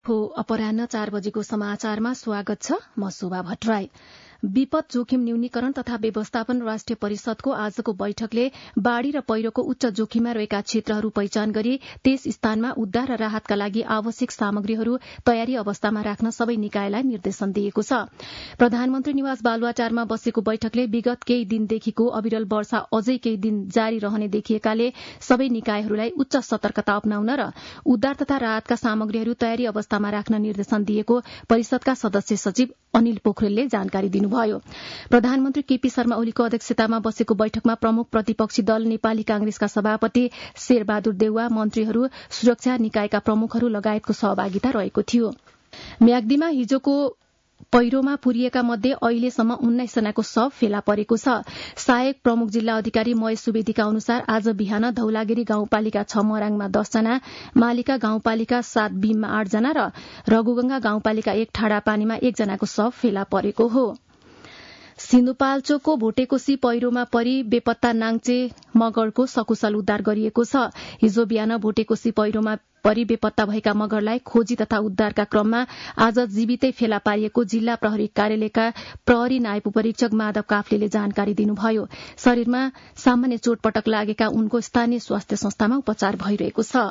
अपराह्न 4 बजेको समाचारमा स्वागत छ। म शोभा भट्टराई। विपद जोखिम न्यूनीकरण तथा व्यवस्थापन राष्ट्रिय परिषदको आजको बैठकले बाढ़ी र पहिरोको उच्च जोखिममा रहेका क्षेत्रहरू पहिचान गरी त्यस स्थानमा उद्धार र राहतका लागि आवश्यक सामग्रीहरू तयारी अवस्थामा राख्न सबै निकायलाई निर्देशन दिएको छ। प्रधानमन्त्री निवास बालुवाटारमा बसेको बैठकले विगत केही दिनदेखिको अविरल वर्षा अझै केही दिन जारी रहने देखिएकाले सबै निकायहरूलाई उच्च सतर्कता अपनाउन र उद्धार तथा राहतका सामग्रीहरू तयारी अवस्थामा राख्न निर्देशन दिएको परिषदका सदस्य सचिव अनिल पोखरेलले जानकारी दिनुभयो। प्रधानमन्त्री केपी शर्मा ओलीको अध्यक्षतामा बसेको बैठकमा प्रमुख प्रतिपक्षी दल नेपाली कांग्रेसका सभापति शेरबहादुर देउवा, मन्त्रीहरू, सुरक्षा निकायका प्रमुखहरू लगायतको सहभागिता रहेको थियो। म्याग्दीमा हिजोको पहिरोमा पुरिएका मध्ये अहिलेसम्म 19 जनाको शव फेला परेको छ। सहायक प्रमुख जिल्ला अधिकारी महेश सुवेदीका अनुसार आज बिहान धौलागिरी गाउँपालिका 6 मराङमा 10 जना, मालिका गाउँपालिका 7 बीममा 8 जना र रघुगंगा गाउँपालिका 1 ठाडापानीमा 1 जनाको शव फेला परेको हो। सिन्धुपाल्चोकको भोटेकोशी पहिरोमा परि बेपत्ता नाङ्चे मगरको सकुशल उद्धार गरिएको छ। हिजो बिहान भोटेकोशी पहिरोमा परि बेपत्ता भएका मगरलाई खोजी तथा उद्धारका क्रममा आज जीवितै फेला पारिएको जिल्ला प्रहरी कार्यालयका प्रहरी नायब उपरीक्षक माधव काफ्लेले जानकारी दिनुभयो। शरीरमा सामान्य चोटपटक लागेका उनको स्थानीय स्वास्थ्य संस्थामा उपचार भइरहेको छ।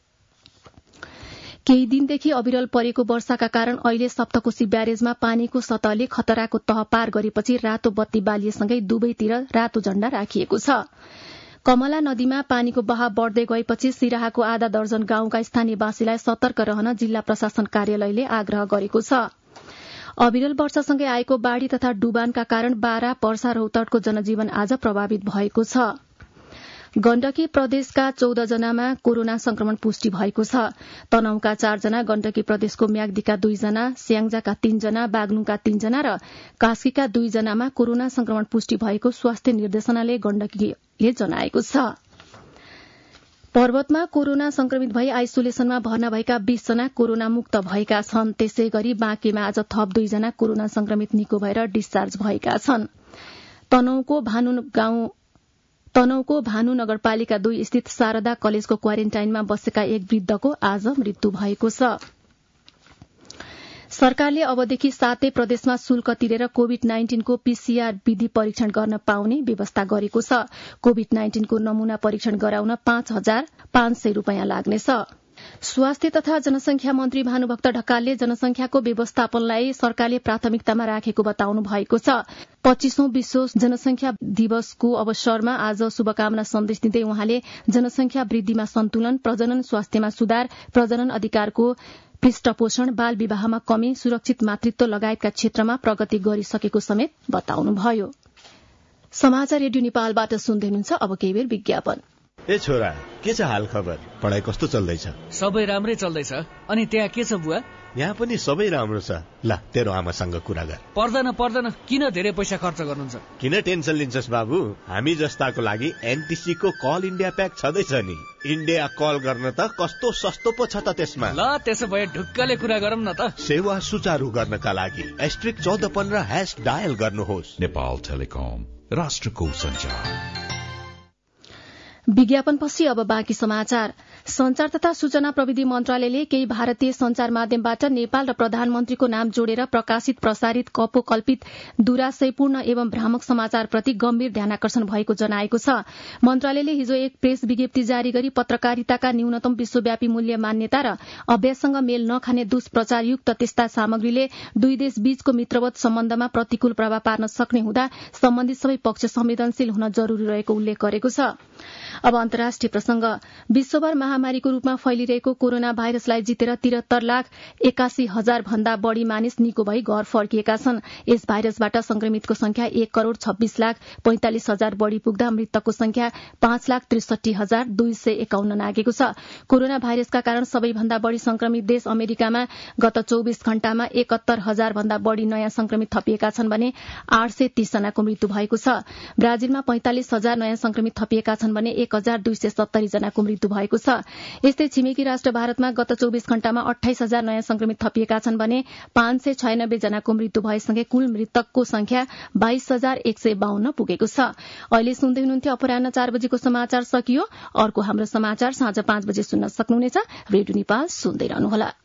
केही दिनदेखि अविरल परेको वर्षाका कारण अहिले सप्तकोशी ब्यारेजमा पानीको सतहले खतराको तह पार गरेपछि रातो बत्ती बालिएसँगै दुवैतिर रातो झण्डा राखिएको छ। कमला नदीमा पानीको बहाव बढ़दै गएपछि सिराहाको आधा दर्जन गाउँका स्थानीयवासीलाई सतर्क रहन जिल्ला प्रशासन कार्यालयले आग्रह गरेको छ। अविरल वर्षासँगै आएको बाढ़ी तथा डुबानका कारण बारा, पर्सा, रौतहटको जनजीवन आज प्रभावित भएको छ। गण्डकी प्रदेशका 14 जनामा कोरोना संक्रमण पुष्टि भएको छ। तनहुँका 4 जना, गण्डकी प्रदेशको म्याग्दीका 2 जना, स्याङ्जाका 3 जना, बागलुङका 3 जना र कास्कीका 2 जनामा कोरोना संक्रमण पुष्टि भएको स्वास्थ्य निर्देशनालय गण्डकीले जनाएको छ। पर्वतमा कोरोना संक्रमित भई आइसोलेसनमा भर्ना भएका 20 जना कोरोना मुक्त भएका छन्। त्यसै गरी बाँकेमा आज थप 2 जना कोरोना संक्रमित निको भएर डिस्चार्ज भएका छन्। तनहुँको भानु नगरपालिका 2 स्थित शारदा कलेजको क्वारेन्टाइनमा बसेका एक वृद्धको आज मृत्यु भएको छ। सरकारले अबदेखि 7 प्रदेशमा शुल्क तिरेर कोभिड-19 को पीसीआर विधि परीक्षण गर्न पाउने व्यवस्था गरेको छ। कोभिड-19 को नमूना परीक्षण गराउन 5,500 रूपियाँ लाग्नेछ। स्वास्थ्य तथा जनसंख्या मन्त्री भानुभक्त ढकालले जनसंख्याको व्यवस्थापनलाई सरकारले प्राथमिकतामा राखेको बताउनु भएको छ। 25औं विश्व जनसंख्या दिवसको अवसरमा आज शुभकामना सन्देश दिँदै उहाँले जनसंख्या वृद्धिमा सन्तुलन, प्रजनन स्वास्थ्यमा सुधार, प्रजनन अधिकारको पृष्ठपोषण, बाल विवाहमा कमी, सुरक्षित मातृत्व लगायतका क्षेत्रमा प्रगति गरिसकेको समेत बताउनुभयो। समाचार रेडियो नेपालबाट सुन्दै हुनुहुन्छ। अब केही बेर विज्ञापन। ए छोरा, के छ हाल खबर? पढाइ कस्तो चल्दैछ? सबै राम्रै चल्दैछ। अनि त्यहाँ के छ बुवा? यहाँ पनि सबै राम्रो छ। ल, तेरो आमासँग कुरा गर। पर्दैन, किन धेरै पैसा खर्च गर्नुहुन्छ? किन टेन्सन लिन्छस् बाबु? हामी जस्ताको लागि एनटीसी को कल इन्डिया प्याक छँदैछ नि। इन्डिया कल गर्न त कस्तो सस्तो पो छ त त्यसमा। ल, त्यसो भए ढुक्कले कुरा गरौँ न त। सेवा सुचारू गर्नका लागि *1415# डायल गर्नुहोस्। नेपाल टेलिकम, राष्ट्रको सञ्चार। विज्ञापनपछि अब बाँकी समाचार। संचार तथा सूचना प्रविधि मन्त्रालयले केही भारतीय संचार माध्यमबाट नेपाल र प्रधानमन्त्रीको नाम जोडेर प्रकाशित प्रसारित कपोकल्पित दुराशयपूर्ण एवं भ्रामक समाचारप्रति गम्भीर ध्यानाकर्षण भएको जनाएको छ। मन्त्रालयले हिजो एक प्रेस विज्ञप्ति जारी गरी पत्रकारिताका न्यूनतम विश्वव्यापी मूल्य मान्यता र अभ्याससँग मेल नखाने दुष्प्रचारयुक्त त्यस्ता सामग्रीले दुई देश बीचको मित्रवत सम्बन्धमा प्रतिकूल प्रभाव पार्न सक्ने हुँदा सम्बन्धित सबै पक्ष संवेदनशील हुन जरूरी रहेको उल्लेख गरेको छ। अब अन्तर्राष्ट्रिय प्रसंग। विश्वभर महामारीको रूपमा फैलिरहेको कोरोना भाइरसलाई जितेर 73,81,000 भन्दा बढ़ी मानिस निको भई घर फर्किएका छन्। यस भाइरसबाट संक्रमितको संख्या 1,26,45,000 बढ़ी पुग्दा मृतकको संख्या 5,63,251 नागेको छ। कोरोना भाइरसका कारण सबैभन्दा बढ़ी संक्रमित देश अमेरिकामा गत 24 घण्टामा 71,000 भन्दा बढ़ी नयाँ संक्रमित थपिएका छन् भने 830 जनाको मृत्यु भएको छ। ब्राजिलमा 45,000 नयाँ संक्रमित थपिएका छन् भने 1,270 जनाको मृत्यु भएको छ। यस्तै छिमेकी राष्ट्र भारतमा गत 24 घण्टामा 28,000 नयाँ संक्रमित थपिएका छन् भने 596 जनाको मृत्यु भएसँगै कुल मृतकको संख्या 22,152 पुगेको छ। अहिले सुन्दै हुनुहुन्थ्यो अपराह्न 4 बजेको समाचार सकियो। अर्को हाम्रो समाचार साँझ 5 बजे सुन्न सक्नुहुनेछ। रेडियो नेपाल सुन्दै रहनुहोला।